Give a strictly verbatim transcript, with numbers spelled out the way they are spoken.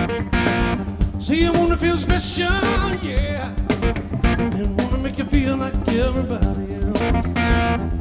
See, I wanna feel special, yeah, and wanna make you feel like everybody else.